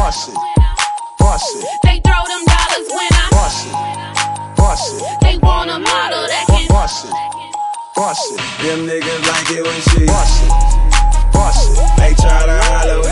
bust it, bust it. They throw them dollars when I bust it, bust it. They want a model that can bust it, bust it. Them niggas like it when she bust it, bust it. They try to holler